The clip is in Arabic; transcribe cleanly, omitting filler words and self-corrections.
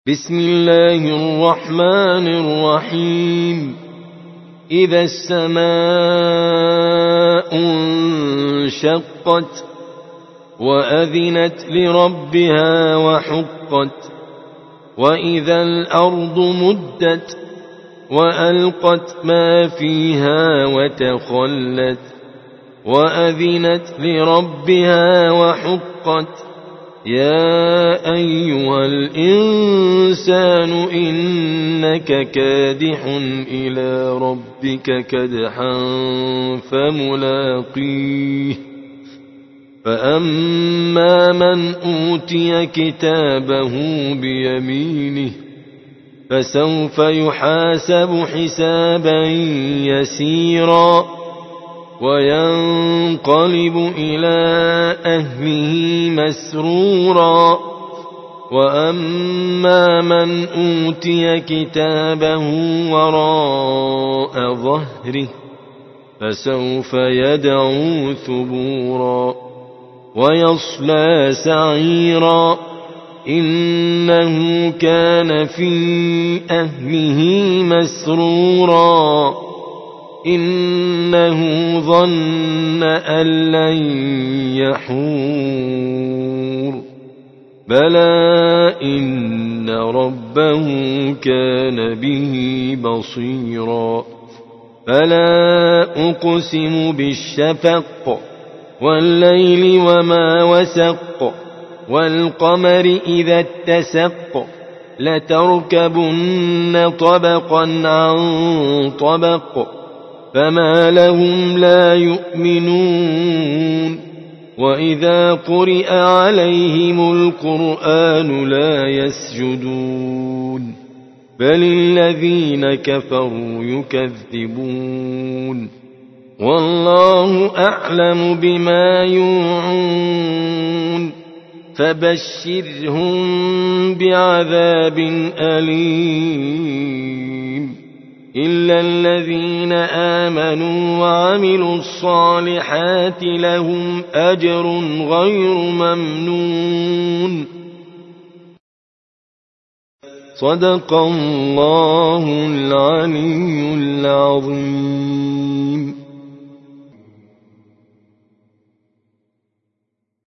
بسم الله الرحمن الرحيم. إذا السماء انشقت وأذنت لربها وحقت وإذا الأرض مدت وألقت ما فيها وتخلت وأذنت لربها وحقت يا أيها الإنسان إنك كادح إلى ربك كدحا فملاقيه فأما من أوتي كتابه بيمينه فسوف يحاسب حسابا يسيرا وينقلب إلى أهله مسرورا وأما من أوتي كتابه وراء ظهره فسوف يدعو ثبورا ويصلى سعيرا إنه كان في أهله مسرورا إنه ظن أن لن يحور بلى إن ربه كان به بصيرا فلا أقسم بالشفق والليل وما وسق والقمر إذا اتسق لتركبن طبقا عن طبق فما لهم لا يؤمنون وإذا قرئ عليهم القرآن لا يسجدون بل الذين كفروا يكذبون والله أعلم بما يوعون فبشرهم بعذاب أليم إلا الذين آمنوا وعملوا الصالحات لهم أجر غير ممنون. صدق الله العلي العظيم.